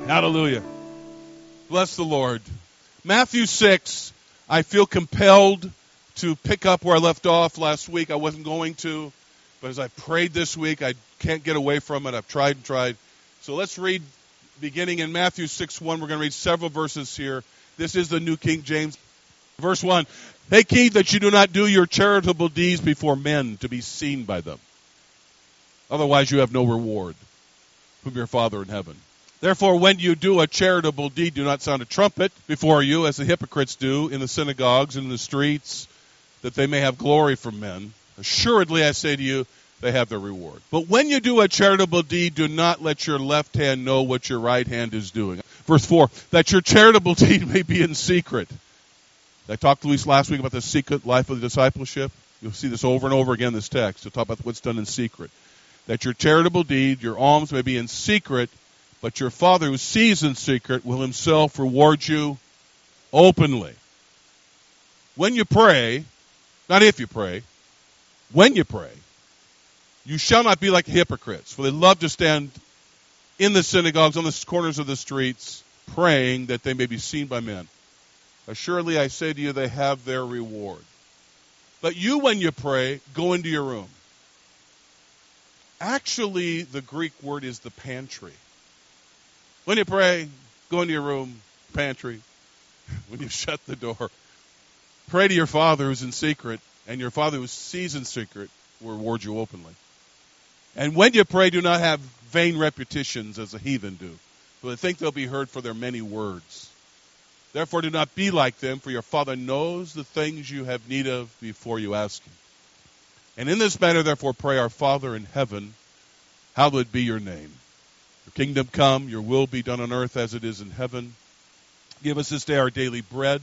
Hallelujah. Bless the Lord. Matthew 6, I feel compelled to pick up where I left off last week. I wasn't going to, but as I prayed this week, I can't get away from it. I've tried and tried. So let's read beginning in Matthew 6:1. We're going to read several verses here. This is the New King James. Verse 1, take heed that you do not do your charitable deeds before men to be seen by them. Otherwise you have no reward from your Father in heaven. Therefore, when you do a charitable deed, do not sound a trumpet before you, as the hypocrites do in the synagogues and in the streets, that they may have glory from men. Assuredly, I say to you, they have their reward. But when you do a charitable deed, do not let your left hand know what your right hand is doing. Verse 4, that your charitable deed may be in secret. I talked to Luis last week about the secret life of the discipleship. You'll see this over and over again in this text. We'll talk about what's done in secret. That your charitable deed, your alms may be in secret, but your Father who sees in secret will himself reward you openly. When you pray, not if you pray, when you pray, you shall not be like hypocrites, for they love to stand in the synagogues, on the corners of the streets, praying that they may be seen by men. Assuredly, I say to you, they have their reward. But you, when you pray, go into your room. Actually, the Greek word is the pantry. When you pray, go into your room, pantry. When you shut the door, pray to your Father who's in secret, and your Father who sees in secret will reward you openly. And when you pray, do not have vain repetitions as the heathen do, for they think they'll be heard for their many words. Therefore, do not be like them, for your Father knows the things you have need of before you ask him. And in this manner, therefore, pray, our Father in heaven, hallowed be your name. Your kingdom come, your will be done on earth as it is in heaven. Give us this day our daily bread,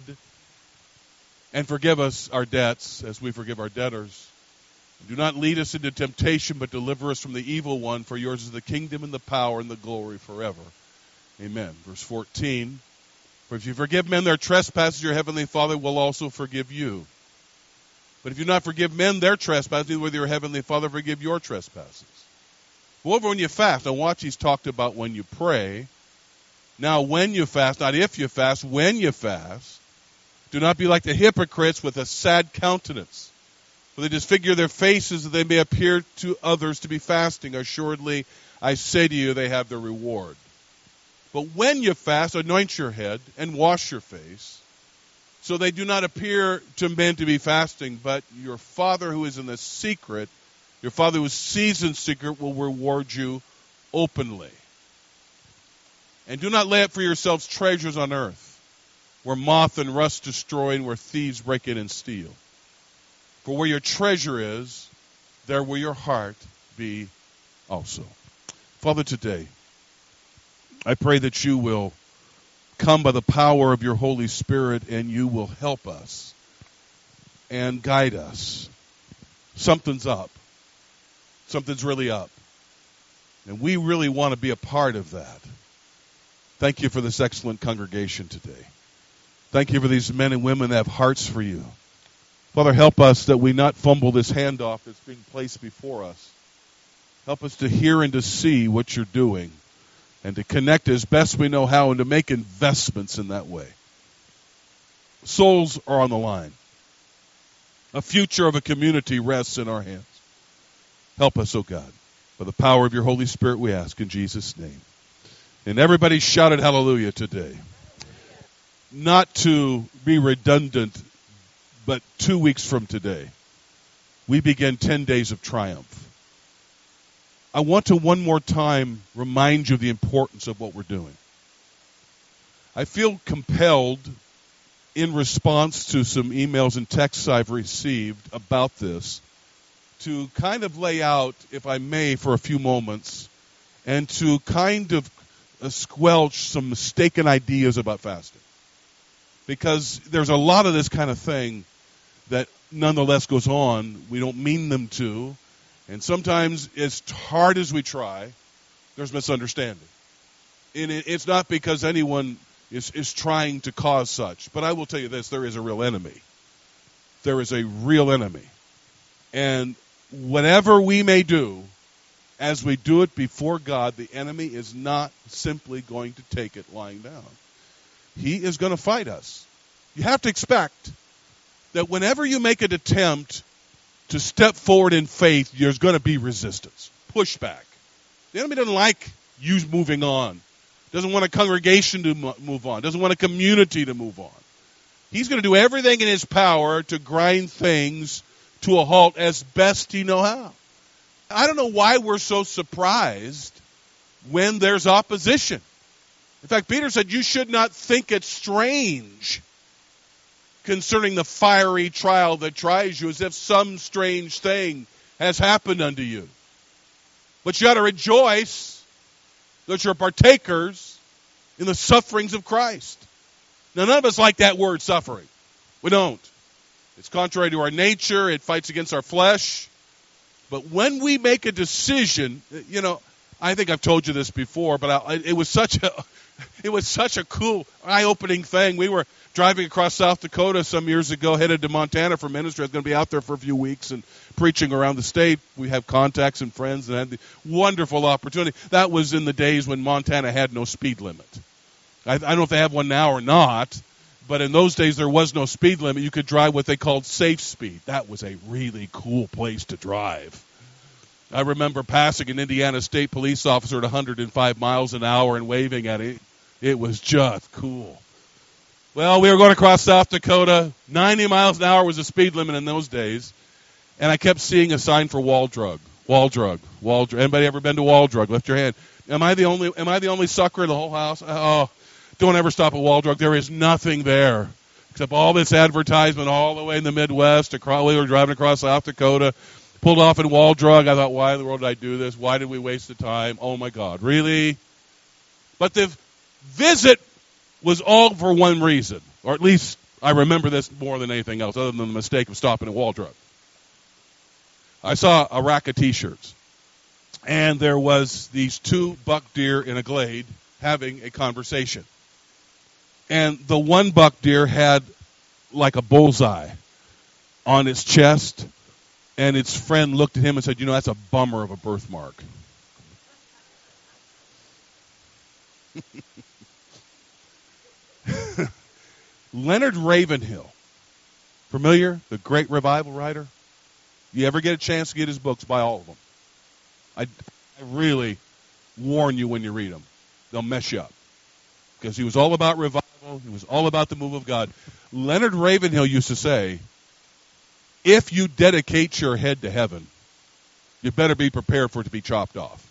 and forgive us our debts as we forgive our debtors. And do not lead us into temptation, but deliver us from the evil one, for yours is the kingdom and the power and the glory forever. Amen. Verse 14, for if you forgive men their trespasses, your heavenly Father will also forgive you. But if you do not forgive men their trespasses, neither will your heavenly Father forgive your trespasses. Moreover, when you fast, now watch, he's talked about when you pray. Now, when you fast, not if you fast, when you fast, do not be like the hypocrites with a sad countenance, for they disfigure their faces that they may appear to others to be fasting. Assuredly, I say to you, they have their reward. But when you fast, anoint your head and wash your face, so they do not appear to men to be fasting, but your Father who is in the secret, your Father who sees in secret will reward you openly. And do not lay up for yourselves treasures on earth, where moth and rust destroy and where thieves break in and steal. For where your treasure is, there will your heart be also. Father, today, I pray that you will come by the power of your Holy Spirit and you will help us and guide us. Something's up. Something's really up. And we really want to be a part of that. Thank you for this excellent congregation today. Thank you for these men and women that have hearts for you. Father, help us that we not fumble this handoff that's being placed before us. Help us to hear and to see what you're doing and to connect as best we know how and to make investments in that way. Souls are on the line. A future of a community rests in our hands. Help us, O God. By the power of your Holy Spirit we ask in Jesus' name. And everybody shouted hallelujah today. Not to be redundant, but 2 weeks from today, we begin 10 days of triumph. I want to one more time remind you of the importance of what we're doing. I feel compelled in response to some emails and texts I've received about this to kind of lay out, if I may, for a few moments, and to kind of squelch some mistaken ideas about fasting. Because there's a lot of this kind of thing that nonetheless goes on. We don't mean them to. And sometimes, as hard as we try, there's misunderstanding. And it's not because anyone is trying to cause such. But I will tell you this, there is a real enemy. There is a real enemy. And whatever we may do as we do it before God, the enemy is not simply going to take it lying down. He is going to fight us. You have to expect that whenever you make an attempt to step forward in faith, there's going to be resistance, pushback. The enemy doesn't like you moving on, doesn't want a congregation to move on, doesn't want a community to move on. He's going to do everything in his power to grind things to a halt as best he knows how. I don't know why we're so surprised when there's opposition. In fact, Peter said you should not think it strange concerning the fiery trial that tries you, as if some strange thing has happened unto you. But you ought to rejoice that you're partakers in the sufferings of Christ. Now, none of us like that word, suffering. We don't. It's contrary to our nature. It fights against our flesh. But when we make a decision, I think I've told you this before, but it was such a cool, eye-opening thing. We were driving across South Dakota some years ago, headed to Montana for ministry. I was going to be out there for a few weeks and preaching around the state. We have contacts and friends, and had the wonderful opportunity. That was in the days when Montana had no speed limit. I don't know if they have one now or not, but in those days there was no speed limit. You could drive what they called safe speed. That was a really cool place to drive. I remember passing an Indiana State police officer at 105 miles an hour and waving at it. It was just cool. Well, we were going across South Dakota. 90 miles an hour was the speed limit in those days. And I kept seeing a sign for wall drug. Wall drug. Wall drug. Anybody ever been to wall drug? Lift your hand. Am I the only sucker in the whole house? Oh, don't ever stop at wall drug. There is nothing there except all this advertisement all the way in the Midwest. We were driving across South Dakota. Pulled off in wall drug. I thought, why in the world did I do this? Why did we waste the time? Oh, my God. Really? But the visit was all for one reason. Or at least I remember this more than anything else, other than the mistake of stopping at wall drug. I saw a rack of T-shirts. And there was these two buck deer in a glade having a conversation. And the one buck deer had like a bullseye on its chest. And its friend looked at him and said, that's a bummer of a birthmark. Leonard Ravenhill. Familiar? The great revival writer? You ever get a chance to get his books, buy all of them. I really warn you when you read them. They'll mess you up. Because he was all about revival. He was all about the move of God. Leonard Ravenhill used to say, if you dedicate your head to heaven, you better be prepared for it to be chopped off.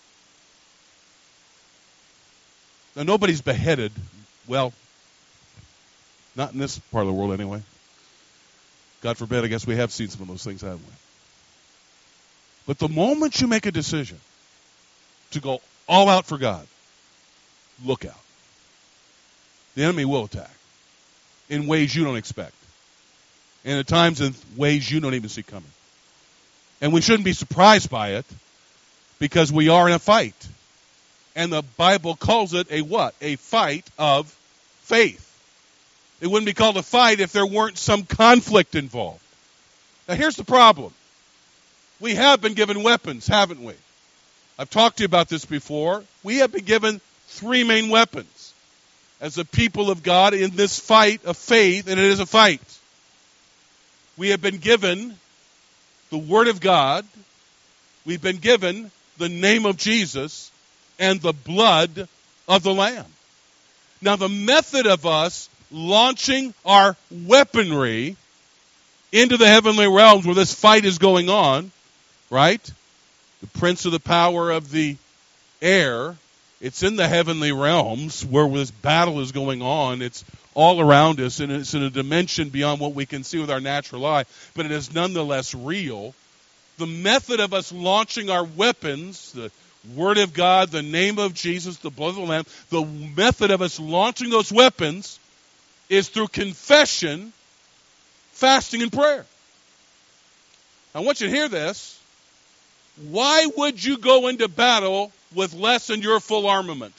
Now, nobody's beheaded. Well, not in this part of the world anyway. God forbid, I guess we have seen some of those things, haven't we? But the moment you make a decision to go all out for God, look out. The enemy will attack in ways you don't expect. And at times in ways you don't even see coming. And we shouldn't be surprised by it because we are in a fight. And the Bible calls it a what? A fight of faith. It wouldn't be called a fight if there weren't some conflict involved. Now here's the problem. We have been given weapons, haven't we? I've talked to you about this before. We have been given three main weapons as the people of God in this fight of faith, and it is a fight. We have been given the Word of God. We've been given the name of Jesus and the blood of the Lamb. Now, the method of us launching our weaponry into the heavenly realms where this fight is going on, right? The prince of the power of the air, it's in the heavenly realms where this battle is going on. It's all around us, and it's in a dimension beyond what we can see with our natural eye, but it is nonetheless real. The method of us launching our weapons, the Word of God, the name of Jesus, the blood of the Lamb, the method of us launching those weapons is through confession, fasting, and prayer. I want you to hear this. Why would you go into battle with less than your full armament?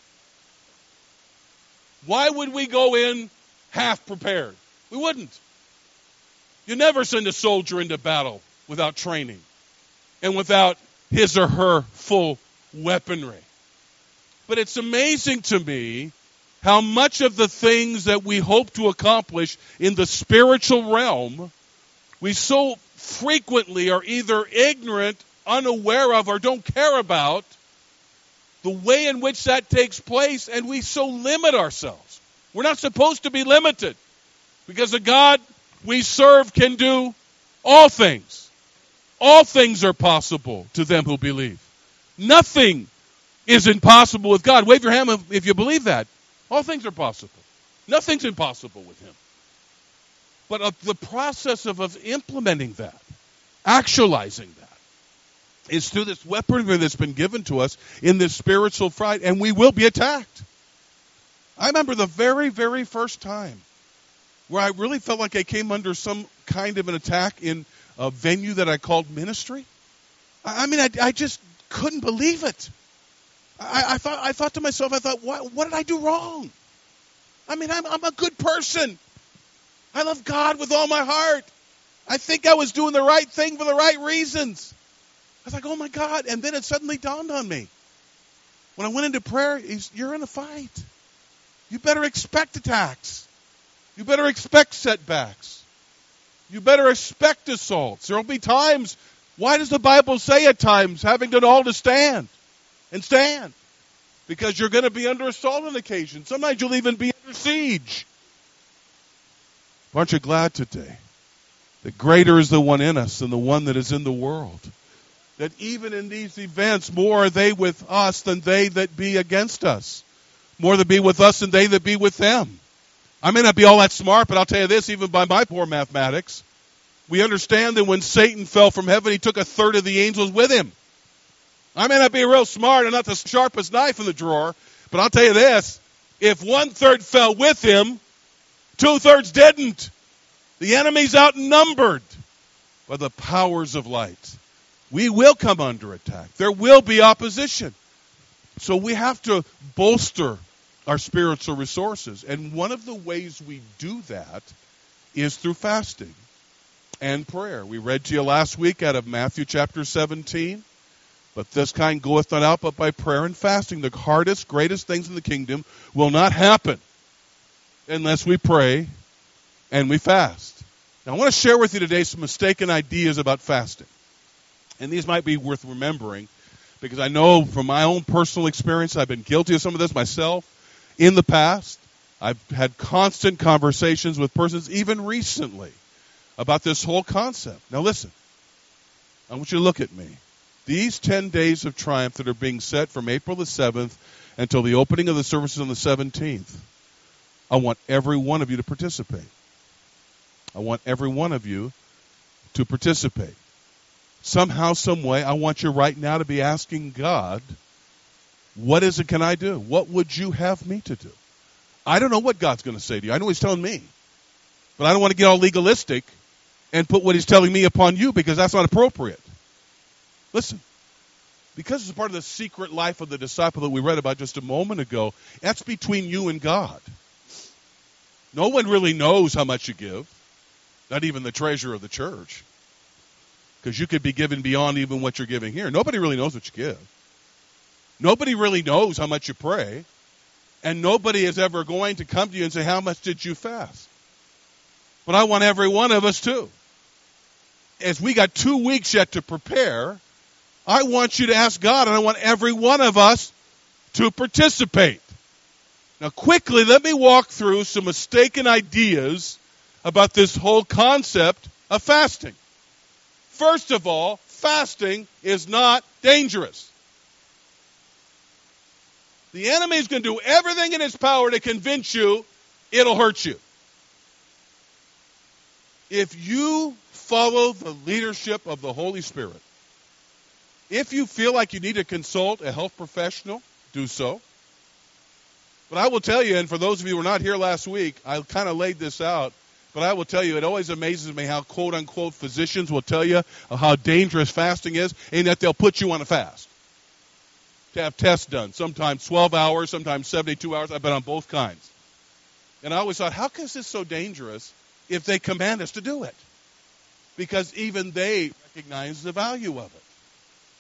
Why would we go in half prepared? We wouldn't. You never send a soldier into battle without training and without his or her full weaponry. But it's amazing to me how much of the things that we hope to accomplish in the spiritual realm, we so frequently are either ignorant, unaware of, or don't care about the way in which that takes place, and we so limit ourselves. We're not supposed to be limited, because the God we serve can do all things. All things are possible to them who believe. Nothing is impossible with God. Wave your hand if you believe that. All things are possible. Nothing's impossible with him. But the process of implementing that, actualizing that, is through this weaponry that's been given to us in this spiritual fight, and we will be attacked. I remember the very, very first time where I really felt like I came under some kind of an attack in a venue that I called ministry. I just couldn't believe it. I thought to myself, what did I do wrong? I'm a good person. I love God with all my heart. I think I was doing the right thing for the right reasons. I was like, oh my God. And then it suddenly dawned on me. When I went into prayer, you're in a fight. You better expect attacks. You better expect setbacks. You better expect assaults. There will be times, why does the Bible say at times, having done all to stand? And stand. Because you're going to be under assault on occasion. Sometimes you'll even be under siege. Aren't you glad today that greater is the one in us than the one that is in the world? That even in these events, more are they with us than they that be against us. More that be with us than they that be with them. I may not be all that smart, but I'll tell you this, even by my poor mathematics, we understand that when Satan fell from heaven, he took a third of the angels with him. I may not be real smart and not the sharpest knife in the drawer, but I'll tell you this, if 1/3 fell with him, 2/3 didn't. The enemy's outnumbered by the powers of light. We will come under attack. There will be opposition. So we have to bolster our spiritual resources. And one of the ways we do that is through fasting and prayer. We read to you last week out of Matthew chapter 17. But this kind goeth not out but by prayer and fasting. The hardest, greatest things in the kingdom will not happen unless we pray and we fast. Now, I want to share with you today some mistaken ideas about fasting. And these might be worth remembering because I know from my own personal experience, I've been guilty of some of this myself in the past. I've had constant conversations with persons, even recently, about this whole concept. Now, listen. I want you to look at me. These 10 days of triumph that are being set from April the 7th until the opening of the services on the 17th, I want every one of you to participate. I want every one of you to participate. Somehow, some way, I want you right now to be asking God, what is it can I do? What would you have me to do? I don't know what God's going to say to you. I know he's telling me. But I don't want to get all legalistic and put what he's telling me upon you because that's not appropriate. Listen, because it's part of the secret life of the disciple that we read about just a moment ago, that's between you and God. No one really knows how much you give, not even the treasurer of the church, because you could be given beyond even what you're giving here. Nobody really knows what you give. Nobody really knows how much you pray, and nobody is ever going to come to you and say, how much did you fast? But I want every one of us to. As we got 2 weeks yet to prepare, I want you to ask God, and I want every one of us to participate. Now, quickly, let me walk through some mistaken ideas about this whole concept of fasting. First of all, fasting is not dangerous. The enemy is going to do everything in his power to convince you it'll hurt you. If you follow the leadership of the Holy Spirit, if you feel like you need to consult a health professional, do so. But I will tell you, and for those of you who were not here last week, I kind of laid this out, but I will tell you, it always amazes me how quote-unquote physicians will tell you how dangerous fasting is, and that they'll put you on a fast to have tests done, sometimes 12 hours, sometimes 72 hours. I've been on both kinds. And I always thought, how is this so dangerous if they command us to do it? Because even they recognize the value of it.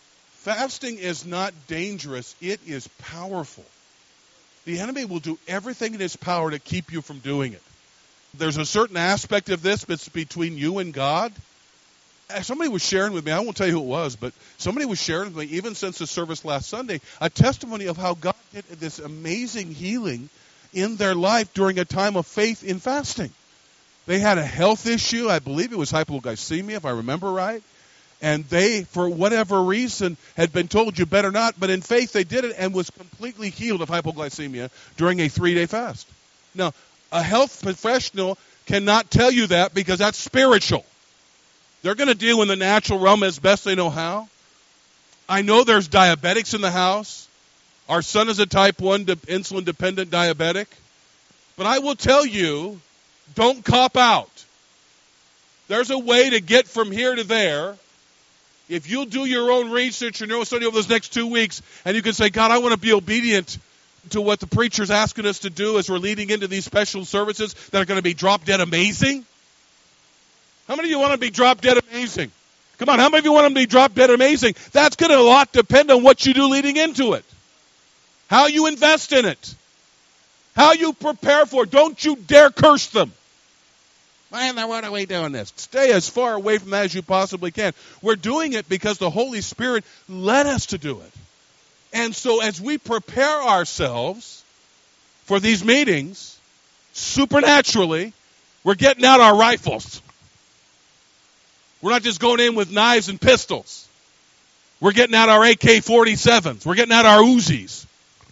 Fasting is not dangerous. It is powerful. The enemy will do everything in his power to keep you from doing it. There's a certain aspect of this that's between you and God. Somebody was sharing with me, I won't tell you who it was, but somebody was sharing with me, even since the service last Sunday, a testimony of how God did this amazing healing in their life during a time of faith in fasting. They had a health issue. I believe it was hypoglycemia, if I remember right. And they, for whatever reason, had been told you better not, but in faith they did it and was completely healed of hypoglycemia during a 3-day fast. Now, a health professional cannot tell you that because that's spiritual. They're going to deal in the natural realm as best they know how. I know there's diabetics in the house. Our son is a type 1 insulin-dependent diabetic. But I will tell you, don't cop out. There's a way to get from here to there. If you'll do your own research and your own study over those next 2 weeks, and you can say, God, I want to be obedient to what the preacher's asking us to do as we're leading into these special services that are going to be drop-dead amazing. How many of you want to be drop-dead amazing? Come on, how many of you want to be drop-dead amazing? That's going to a lot depend on what you do leading into it. How you invest in it. How you prepare for it. Don't you dare curse them. Man, what are we doing this? Stay as far away from that as you possibly can. We're doing it because the Holy Spirit led us to do it. And so as we prepare ourselves for these meetings, supernaturally, we're getting out our rifles. We're not just going in with knives and pistols. We're getting out our AK-47s. We're getting out our Uzis.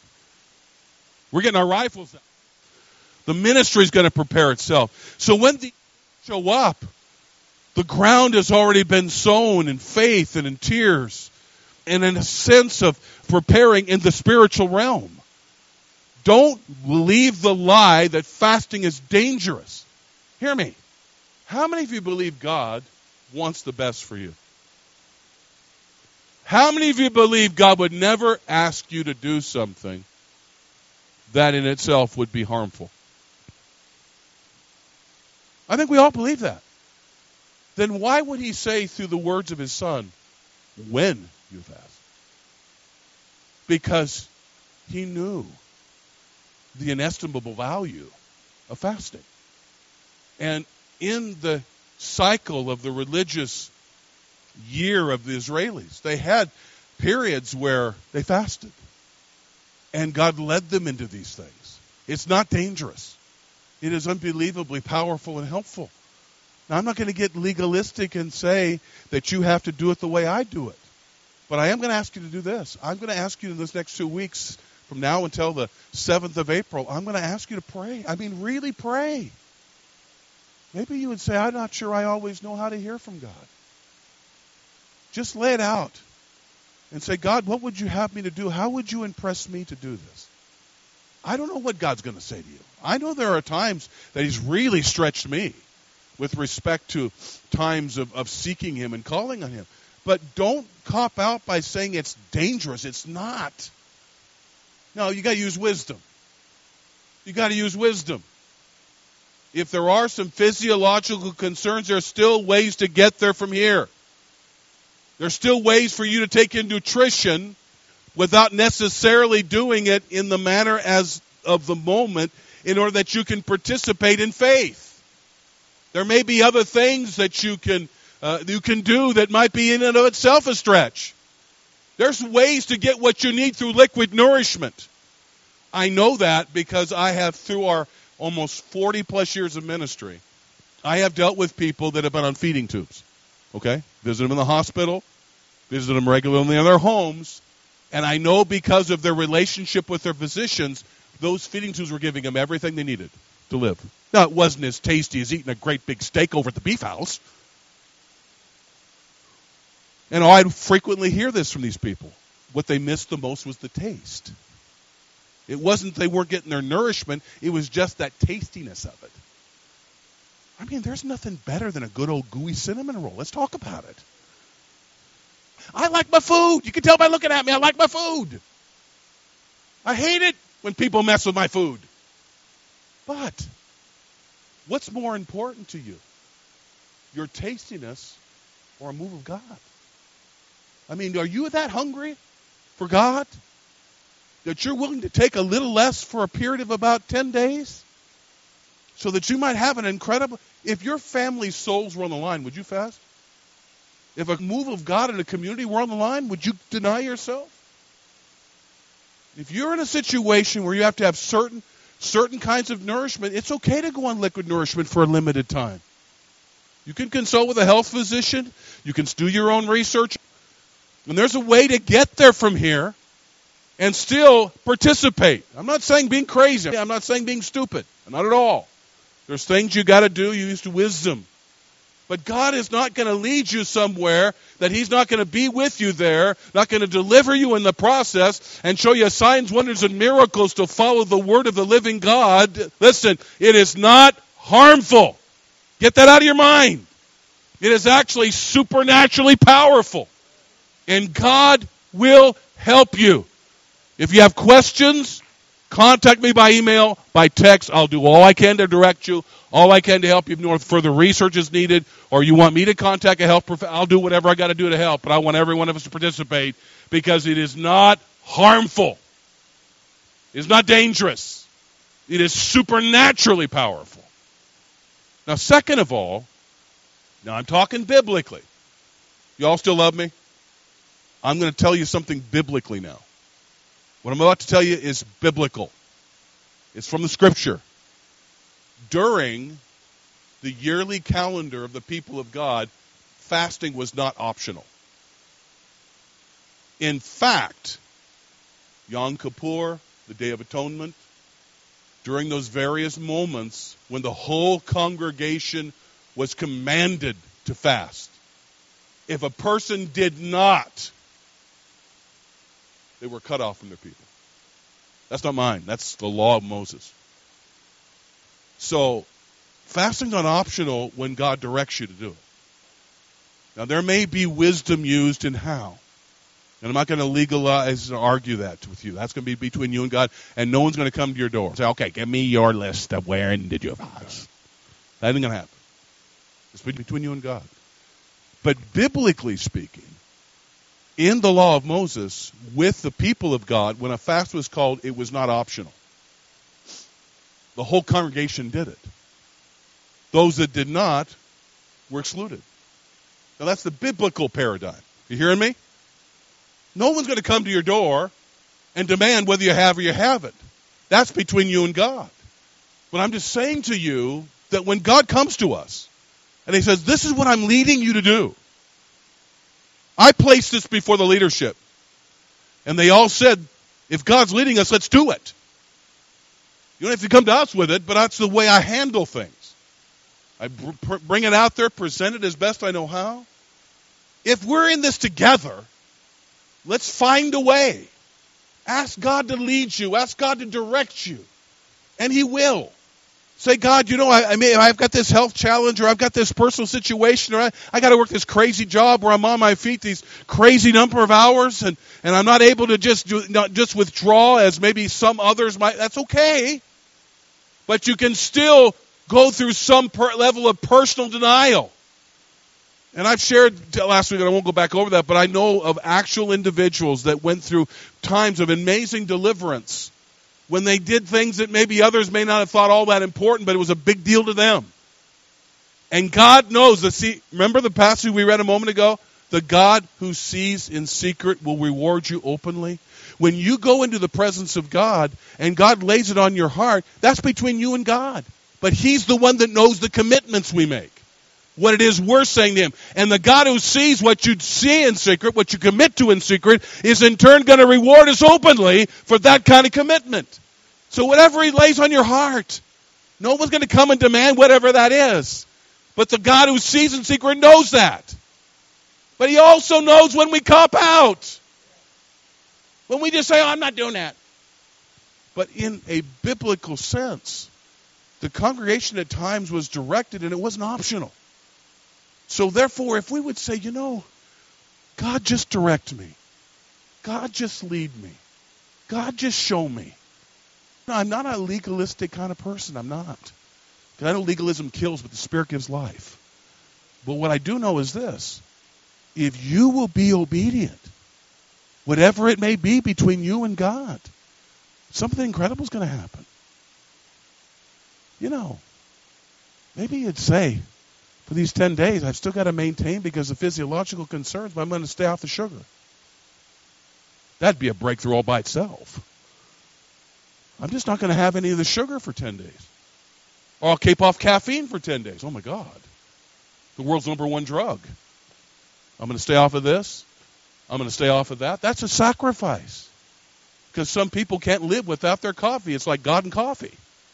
We're getting our rifles out. The ministry is going to prepare itself. So when the show up, the ground has already been sown in faith and in tears and in a sense of preparing in the spiritual realm. Don't believe the lie that fasting is dangerous. Hear me. How many of you believe God wants the best for you? How many of you believe God would never ask you to do something that in itself would be harmful? I think we all believe that. Then why would he say through the words of his son, when you fast? Because he knew the inestimable value of fasting. And in the cycle of the religious year of the Israelis, they had periods where they fasted. And God led them into these things. It's not dangerous. It is unbelievably powerful and helpful. Now, I'm not going to get legalistic and say that you have to do it the way I do it. But I am going to ask you to do this. I'm going to ask you in this next 2 weeks, from now until the 7th of April, I'm going to ask you to pray. I mean, really pray. Maybe you would say, I'm not sure I always know how to hear from God. Just lay it out and say, God, what would you have me to do? How would you impress me to do this? I don't know what God's going to say to you. I know there are times that he's really stretched me with respect to times of seeking him and calling on him. But don't cop out by saying it's dangerous. It's not. No, you got to use wisdom. You got to use wisdom. If there are some physiological concerns, there are still ways to get there from here. There's still ways for you to take in nutrition without necessarily doing it in the manner as of the moment in order that you can participate in faith. There may be other things that you can do that might be in and of itself a stretch. There's ways to get what you need through liquid nourishment. I know that because I have, through our almost 40 plus years of ministry, I have dealt with people that have been on feeding tubes. Okay? Visit them in the hospital, visit them regularly in their homes, and I know because of their relationship with their physicians, those feeding tubes were giving them everything they needed to live. Now, it wasn't as tasty as eating a great big steak over at the beef house. And I frequently hear this from these people. What they missed the most was the taste. It wasn't they weren't getting their nourishment. It was just that tastiness of it. I mean, there's nothing better than a good old gooey cinnamon roll. Let's talk about it. I like my food. You can tell by looking at me, I like my food. I hate it when people mess with my food. But what's more important to you? Your tastiness or a move of God? I mean, are you that hungry for God that you're willing to take a little less for a period of about 10 days so that you might have an incredible... If your family's souls were on the line, would you fast? If a move of God in a community were on the line, would you deny yourself? If you're in a situation where you have to have certain kinds of nourishment, it's okay to go on liquid nourishment for a limited time. You can consult with a health physician. You can do your own research. And there's a way to get there from here and still participate. I'm not saying being crazy. I'm not saying being stupid. Not at all. There's things you got to do. You use wisdom. But God is not going to lead you somewhere that He's not going to be with you there, not going to deliver you in the process and show you signs, wonders, and miracles to follow the word of the living God. Listen, it is not harmful. Get that out of your mind. It is actually supernaturally powerful. And God will help you. If you have questions, contact me by email, by text. I'll do all I can to direct you, all I can to help you. If further research is needed, or you want me to contact a health professional, I'll do whatever I got to do to help. But I want every one of us to participate because it is not harmful. It is not dangerous. It is supernaturally powerful. Now, second of all, now I'm talking biblically. You all still love me? I'm going to tell you something biblically now. What I'm about to tell you is biblical. It's from the Scripture. During the yearly calendar of the people of God, fasting was not optional. In fact, Yom Kippur, the Day of Atonement, during those various moments when the whole congregation was commanded to fast, if a person did not, they were cut off from their people. That's not mine. That's the law of Moses. So, fasting's not optional when God directs you to do it. Now, there may be wisdom used in how. And I'm not going to legalize or argue that with you. That's going to be between you and God, and no one's going to come to your door and say, okay, give me your list of where and did you fast. That ain't going to happen. It's between you and God. But biblically speaking, in the law of Moses, with the people of God, when a fast was called, it was not optional. The whole congregation did it. Those that did not were excluded. Now that's the biblical paradigm. You hearing me? No one's going to come to your door and demand whether you have or you haven't. That's between you and God. But I'm just saying to you that when God comes to us and He says, this is what I'm leading you to do, I placed this before the leadership. And they all said, if God's leading us, let's do it. You don't have to come to us with it, but that's the way I handle things. I bring it out there, present it as best I know how. If we're in this together, let's find a way. Ask God to lead you. Ask God to direct you. And He will. Say, God, I've got this health challenge, or I've got this personal situation, or I got to work this crazy job where I'm on my feet these crazy number of hours, and I'm not able to just withdraw as maybe some others might. That's okay. But you can still go through some level of personal denial. And I've shared last week, and I won't go back over that, but I know of actual individuals that went through times of amazing deliverance when they did things that maybe others may not have thought all that important, but it was a big deal to them. And God knows that. Remember the passage we read a moment ago? The God who sees in secret will reward you openly. When you go into the presence of God and God lays it on your heart, that's between you and God. But He's the one that knows the commitments we make, what it is we're saying to Him. And the God who sees what you see in secret, what you commit to in secret, is in turn going to reward us openly for that kind of commitment. So whatever He lays on your heart, no one's going to come and demand whatever that is. But the God who sees in secret knows that. But He also knows when we cop out. When we just say, I'm not doing that. But in a biblical sense, the congregation at times was directed and it wasn't optional. So therefore, if we would say, God just direct me. God just lead me. God just show me. No, I'm not a legalistic kind of person. I'm not. Because I know legalism kills, but the Spirit gives life. But what I do know is this. if you will be obedient, whatever it may be between you and God, something incredible is going to happen. You know, maybe you'd say, for these 10 days, I've still got to maintain because of physiological concerns, but I'm going to stay off the sugar. That'd be a breakthrough all by itself. I'm just not going to have any of the sugar for 10 days. Or I'll keep off caffeine for 10 days. Oh, my God. The world's number one drug. I'm going to stay off of this. I'm going to stay off of that. That's a sacrifice. Because some people can't live without their coffee. It's like God and coffee.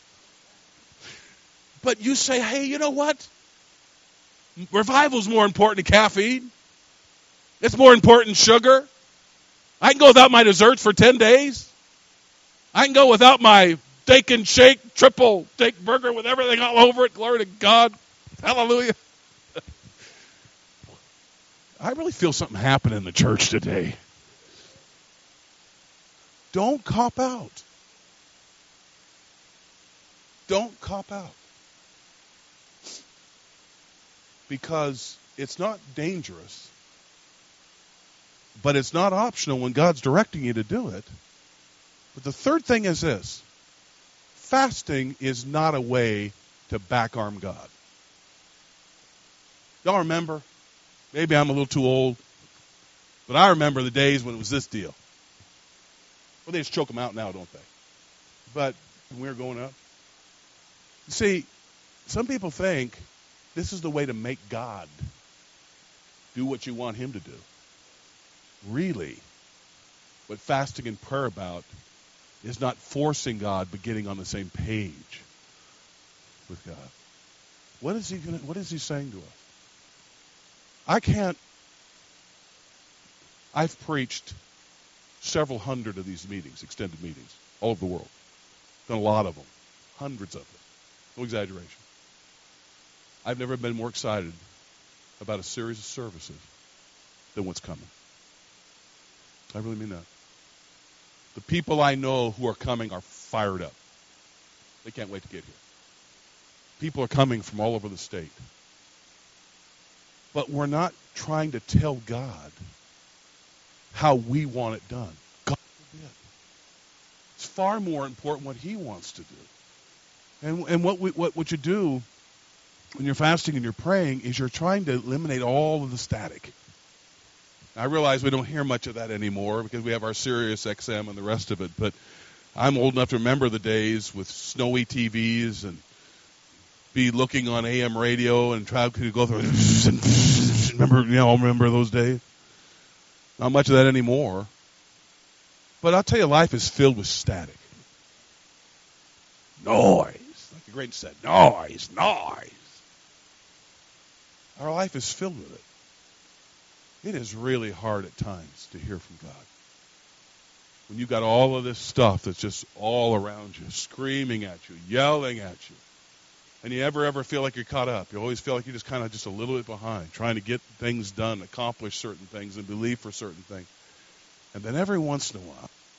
But you say, hey, you know what? Revival's more important than caffeine. It's more important than sugar. I can go without my desserts for 10 days. I can go without my steak and shake, triple steak burger with everything all over it. Glory to God. Hallelujah. I really feel something happening in the church today. Don't cop out. Don't cop out. Because it's not dangerous, but it's not optional when God's directing you to do it. But the third thing is this. Fasting is not a way to back-arm God. Y'all remember? Maybe I'm a little too old, but I remember the days when it was this deal. Well, they just choke them out now, don't they? But when we were growing up, you see, some people think this is the way to make God do what you want him to do. Really, what fasting and prayer about is not forcing God, but getting on the same page with God. What is he saying to us? I've preached several hundred of these meetings, extended meetings, all over the world. Done a lot of them. Hundreds of them. No exaggeration. I've never been more excited about a series of services than what's coming. I really mean that. The people I know who are coming are fired up. They can't wait to get here. People are coming from all over the state. But we're not trying to tell God how we want it done. God forbid. It's far more important what he wants to do. And what you do when you're fasting and you're praying is you're trying to eliminate all of the static. I realize we don't hear much of that anymore because we have our Sirius XM and the rest of it, but I'm old enough to remember the days with snowy TVs and be looking on AM radio and try to go through remember those days. Not much of that anymore. But I'll tell you, life is filled with static. Noise. Like the great said, noise. Our life is filled with it. It is really hard at times to hear from God. When you've got all of this stuff that's just all around you, screaming at you, yelling at you, and you ever feel like you're caught up. You always feel like you're just kind of just a little bit behind, trying to get things done, accomplish certain things, and believe for certain things. And then every once in a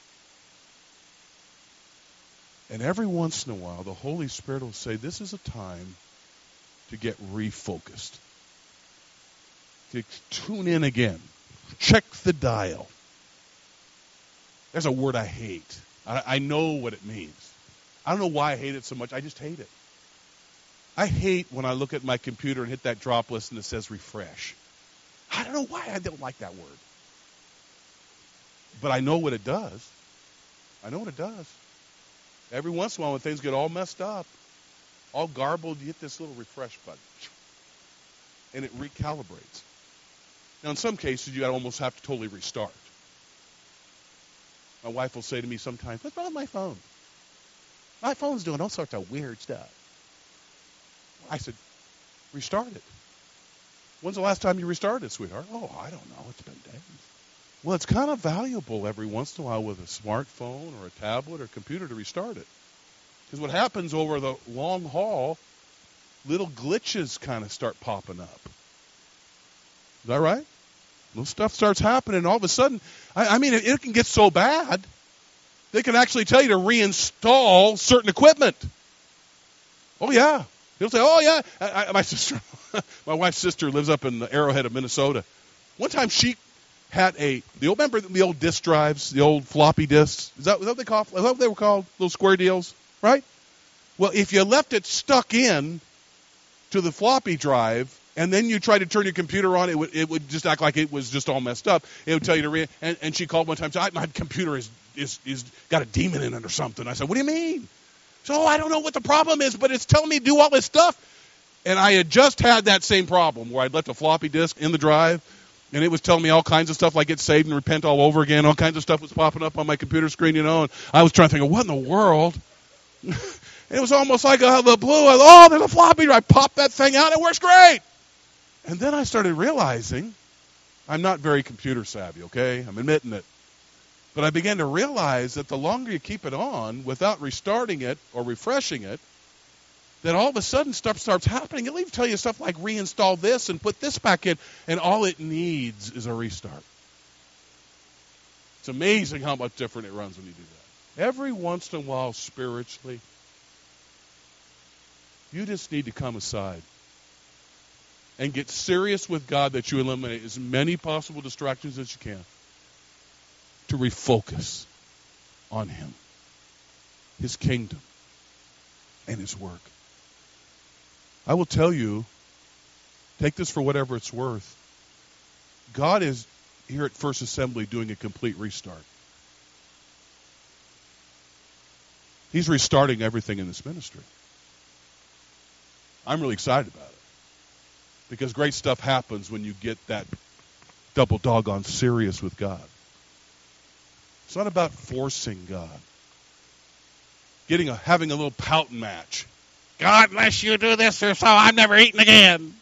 while, the Holy Spirit will say, this is a time to get refocused. To tune in again. Check the dial. There's a word I hate. I know what it means. I don't know why I hate it so much. I just hate it. I hate when I look at my computer and hit that drop list and it says refresh. I don't know why I don't like that word. But I know what it does. Every once in a while when things get all messed up, all garbled, you hit this little refresh button. And it recalibrates. Now, in some cases, you almost have to totally restart. My wife will say to me sometimes, what's wrong with my phone? My phone's doing all sorts of weird stuff. I said, restart it. When's the last time you restarted it, sweetheart? Oh, I don't know. It's been days. Well, it's kind of valuable every once in a while with a smartphone or a tablet or computer to restart it. Because what happens over the long haul, little glitches kind of start popping up. Is that right? Little stuff starts happening, and all of a sudden, it can get so bad, they can actually tell you to reinstall certain equipment. Oh, yeah. He'll say, oh, yeah. My wife's sister lives up in the Arrowhead of Minnesota. One time she had remember the old disk drives, the old floppy disks? Is that what they were called? Little square deals, right? Well, if you left it stuck in to the floppy drive, and then you tried to turn your computer on, it would just act like it was just all messed up. It would tell you to and she called one time and said, my computer is got a demon in it or something. I said, what do you mean? So I don't know what the problem is, but it's telling me to do all this stuff. And I had just had that same problem where I'd left a floppy disk in the drive, and it was telling me all kinds of stuff like get saved and repent all over again. All kinds of stuff was popping up on my computer screen, and I was trying to think, what in the world? It was almost like out of the blue. There's a floppy drive. I popped that thing out. It works great. And then I started realizing I'm not very computer savvy, okay? I'm admitting it. But I began to realize that the longer you keep it on without restarting it or refreshing it, that all of a sudden stuff starts happening. It'll even tell you stuff like reinstall this and put this back in, and all it needs is a restart. It's amazing how much different it runs when you do that. Every once in a while, spiritually, you just need to come aside and get serious with God that you eliminate as many possible distractions as you can to refocus on Him, His kingdom, and His work. I will tell you, take this for whatever it's worth. God is here at First Assembly doing a complete restart. He's restarting everything in this ministry. I'm really excited about it. Because great stuff happens when you get that double doggone serious with God. It's not about forcing God. Having a little pouting match. God, unless you do this or so, I'm never eating again.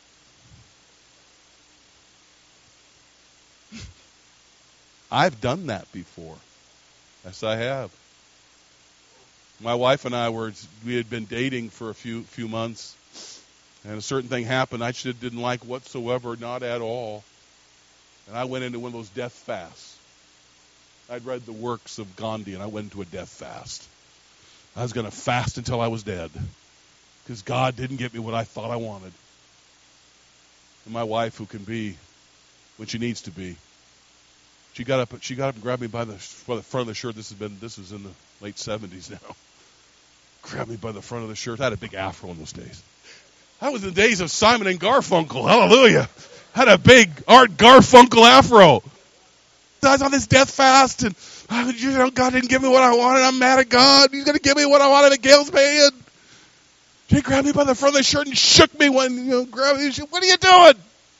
I've done that before. Yes, I have. My wife and I we had been dating for a few months, and a certain thing happened I just didn't like whatsoever, not at all. And I went into one of those death fasts. I'd read the works of Gandhi, and I went into a death fast. I was going to fast until I was dead, because God didn't get me what I thought I wanted. And my wife, who can be when she needs to be, she got up and grabbed me by the front of the shirt. This is in the late 70s now. Grabbed me by the front of the shirt. I had a big afro in those days. That was the days of Simon and Garfunkel. Hallelujah. I had a big Art Garfunkel afro. I was on this death fast, and God didn't give me what I wanted. I'm mad at God. He's going to give me what I wanted at Gail's band. She grabbed me by the front of the shirt and shook me grabbed me. What are you doing?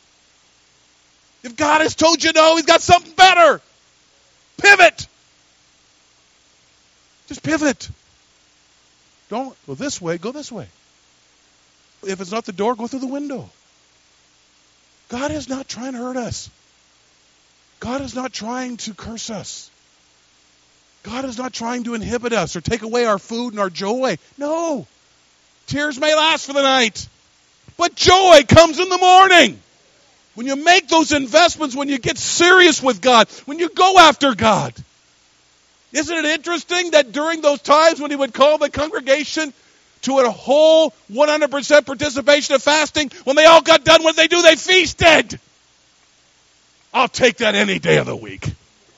If God has told you no, He's got something better. Pivot. Just pivot. Don't go this way, go this way. If it's not the door, go through the window. God is not trying to hurt us. God is not trying to curse us. God is not trying to inhibit us or take away our food and our joy. No. Tears may last for the night, but joy comes in the morning. When you make those investments, when you get serious with God, when you go after God. Isn't it interesting that during those times when He would call the congregation to a whole 100% participation of fasting, when they all got done, what did they do? They feasted. I'll take that any day of the week.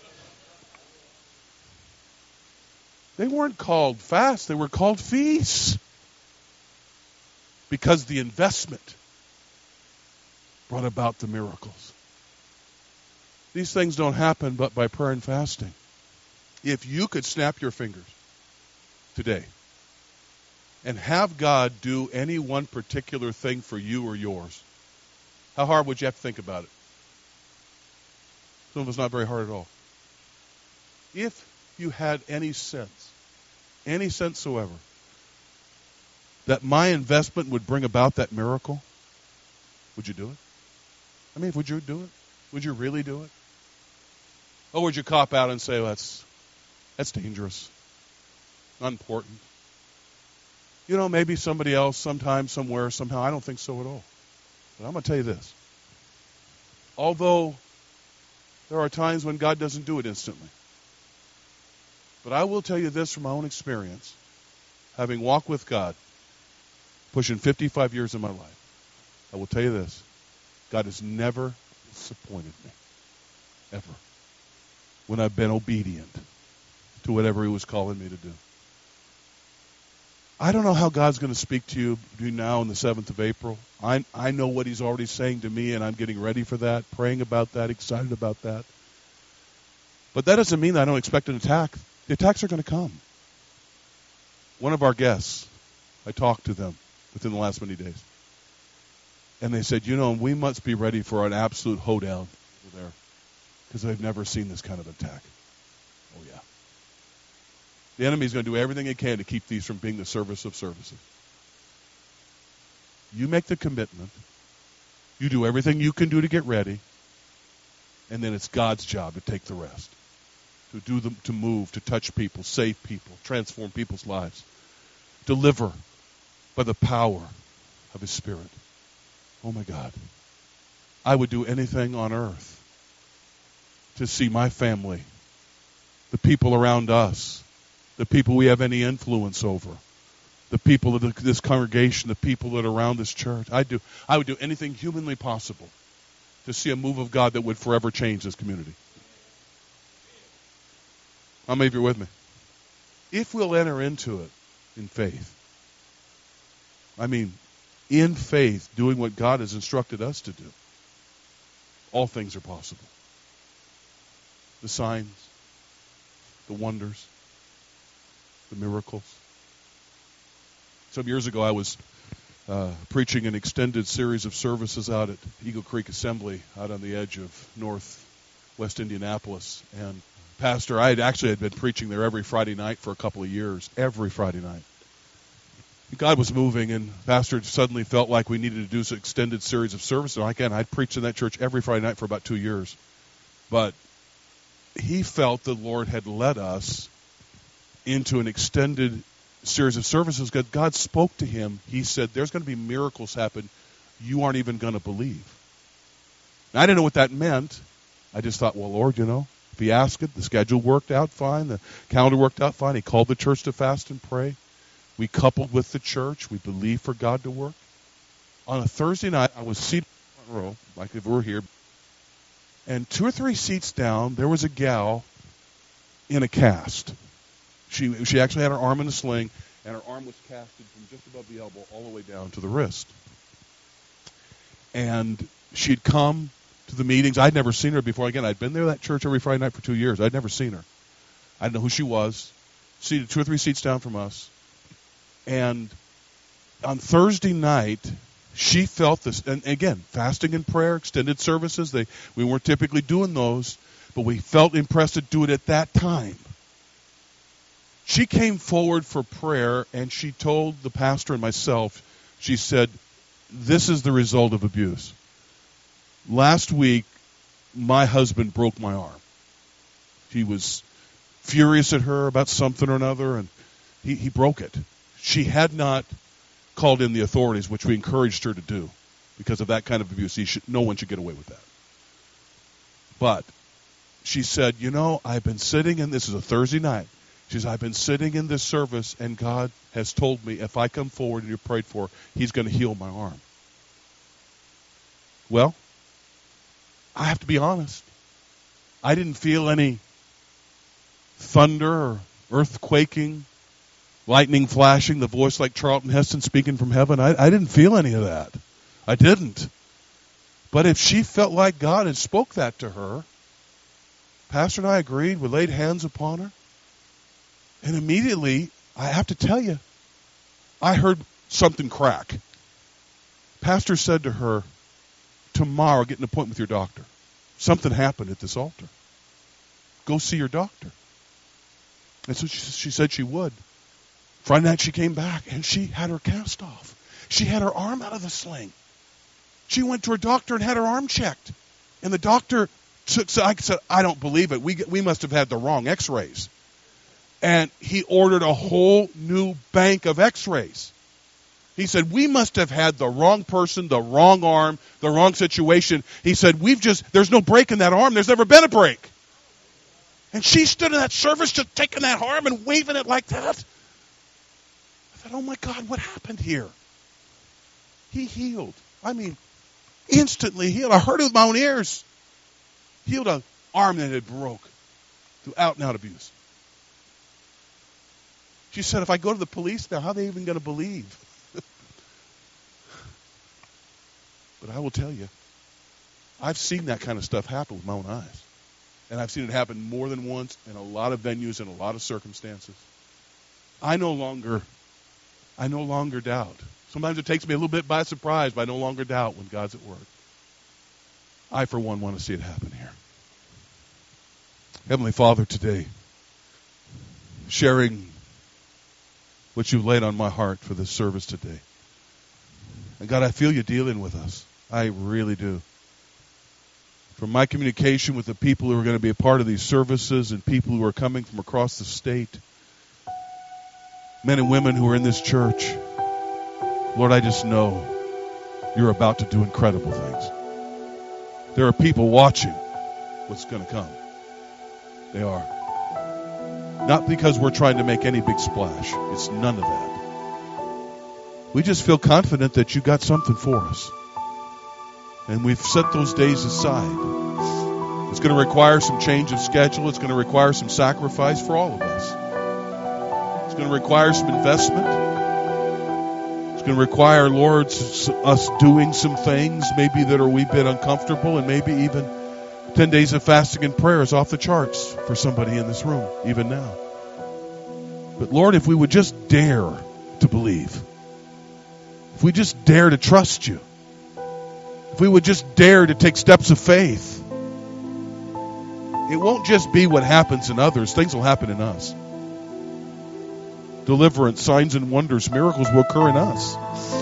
They weren't called fasts, they were called feasts. Because the investment brought about the miracles. These things don't happen but by prayer and fasting. If you could snap your fingers today and have God do any one particular thing for you or yours, how hard would you have to think about it? Some of it's not very hard at all. If you had any sense whatsoever, that my investment would bring about that miracle, would you do it? I mean, would you do it? Would you really do it? Or would you cop out and say, well, that's dangerous, unimportant? Maybe somebody else, sometime, somewhere, somehow. I don't think so at all. But I'm going to tell you this. Although there are times when God doesn't do it instantly. But I will tell you this from my own experience, having walked with God, pushing 55 years of my life, I will tell you this. God has never disappointed me. ever. When I've been obedient to whatever he was calling me to do. I don't know how God's going to speak to you between now and the 7th of April. I know what he's already saying to me, and I'm getting ready for that, praying about that, excited about that. But that doesn't mean that I don't expect an attack. The attacks are going to come. One of our guests, I talked to them within the last many days. And they said, we must be ready for an absolute hoedown there. Because they've never seen this kind of attack. Oh, yeah. The enemy's going to do everything he can to keep these from being the service of services. You make the commitment. You do everything you can do to get ready. And then it's God's job to take the rest. To do them, to move, to touch people, save people, transform people's lives. Deliver by the power of his Spirit. Oh, my God. I would do anything on earth to see my family, the people around us, the people we have any influence over, the people of this congregation, the people that are around this church. I would do anything humanly possible to see a move of God that would forever change this community. How many of you are with me? If we'll enter into it in faith, in faith, doing what God has instructed us to do, all things are possible. The signs, the wonders, the miracles. Some years ago, I was preaching an extended series of services out at Eagle Creek Assembly out on the edge of northwest Indianapolis. And Pastor, I had been preaching there every Friday night for a couple of years, every Friday night. God was moving, and Pastor suddenly felt like we needed to do an extended series of services. And again, I'd preached in that church every Friday night for about 2 years. But he felt the Lord had led us into an extended series of services. God spoke to him. He said, there's going to be miracles happen you aren't even going to believe. Now, I didn't know what that meant. I just thought, well, Lord, if he asked it, the schedule worked out fine, the calendar worked out fine. He called the church to fast and pray. We coupled with the church. We believed for God to work. On a Thursday night, I was seated in the front row, like if we were here, and 2 or 3 seats down, there was a gal in a cast. She actually had her arm in a sling, and her arm was casted from just above the elbow all the way down to the wrist. And she'd come to the meetings. I'd never seen her before. Again, I'd been there that church every Friday night for 2 years. I'd never seen her. I didn't know who she was. Seated 2 or 3 seats down from us. And on Thursday night, she felt this. And again, fasting and prayer, extended services. We weren't typically doing those, but we felt impressed to do it at that time. She came forward for prayer, and she told the pastor and myself, she said, this is the result of abuse. Last week, my husband broke my arm. He was furious at her about something or another, and he broke it. She had not called in the authorities, which we encouraged her to do because of that kind of abuse. No one should get away with that. But she said, I've been sitting in, this is a Thursday night, she says, I've been sitting in this service, and God has told me if I come forward and you're prayed for, he's going to heal my arm. Well, I have to be honest. I didn't feel any thunder or earthquaking, lightning flashing, the voice like Charlton Heston speaking from heaven. I didn't feel any of that. I didn't. But if she felt like God had spoke that to her, Pastor and I agreed. We laid hands upon her. And immediately, I have to tell you, I heard something crack. Pastor said to her, tomorrow, get an appointment with your doctor. Something happened at this altar. Go see your doctor. And so she said she would. Friday night she came back, and she had her cast off. She had her arm out of the sling. She went to her doctor and had her arm checked. And the doctor said, I don't believe it. We must have had the wrong x-rays. And he ordered a whole new bank of x-rays. He said, we must have had the wrong person, the wrong arm, the wrong situation. He said, there's no break in that arm. There's never been a break. And she stood in that service just taking that arm and waving it like that. I thought, oh my God, what happened here? He healed. Instantly healed. I heard it with my own ears. Healed a arm that had broke through out-and-out abuse. She said, if I go to the police now, how are they even going to believe? But I will tell you, I've seen that kind of stuff happen with my own eyes. And I've seen it happen more than once in a lot of venues and a lot of circumstances. I no longer doubt. Sometimes it takes me a little bit by surprise, but I no longer doubt when God's at work. I, for one, want to see it happen here. Heavenly Father, today, sharing what you've laid on my heart for this service today. And God, I feel you dealing with us. I really do. From my communication with the people who are going to be a part of these services and people who are coming from across the state, men and women who are in this church, Lord, I just know you're about to do incredible things. There are people watching what's going to come. They are. Not because we're trying to make any big splash. It's none of that. We just feel confident that you got something for us. And we've set those days aside. It's going to require some change of schedule. It's going to require some sacrifice for all of us. It's going to require some investment. It's going to require, Lord, us doing some things maybe that are a wee bit uncomfortable, and maybe even 10 days of fasting and prayer is off the charts for somebody in this room, even now. But Lord, if we would just dare to believe, if we just dare to trust you, if we would just dare to take steps of faith, it won't just be what happens in others. Things will happen in us. Deliverance, signs and wonders, miracles will occur in us.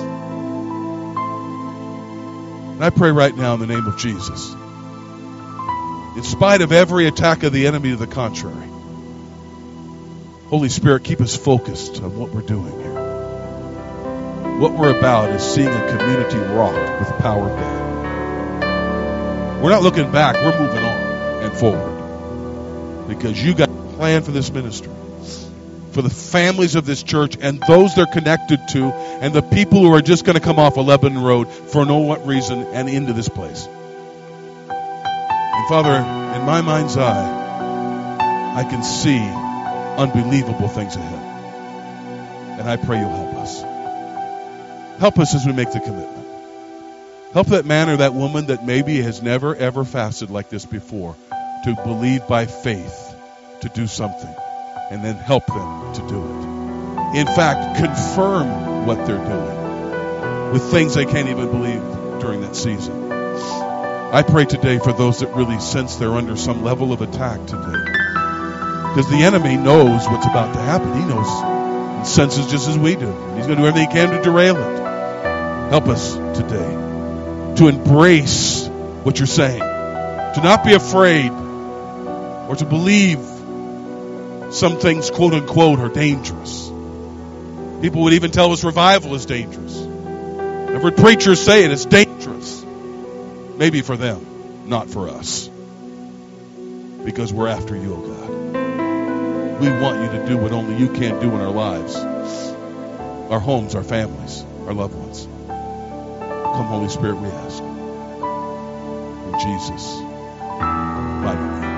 And I pray right now in the name of Jesus, in spite of every attack of the enemy to the contrary, Holy Spirit, keep us focused on what we're doing here. What we're about is seeing a community rocked with the power of God. We're not looking back. We're moving on and forward. Because you got a plan for this ministry, for the families of this church and those they're connected to, and the people who are just going to come off of Lebanon Road for no what reason and into this place. And Father, in my mind's eye, I can see unbelievable things ahead. And I pray you'll help us. Help us as we make the commitment. Help that man or that woman that maybe has never, ever fasted like this before to believe by faith to do something, and then help them to do it. In fact, confirm what they're doing with things they can't even believe during that season. I pray today for those that really sense they're under some level of attack today. Because the enemy knows what's about to happen. He knows and senses just as we do. He's going to do everything he can to derail it. Help us today to embrace what you're saying, to not be afraid or to believe some things, quote unquote, are dangerous. People would even tell us revival is dangerous. I've heard preachers say it's dangerous. Maybe for them, not for us. Because we're after you, oh God. We want you to do what only you can do in our lives. Our homes, our families, our loved ones. Come, Holy Spirit, we ask. In Jesus' mighty name.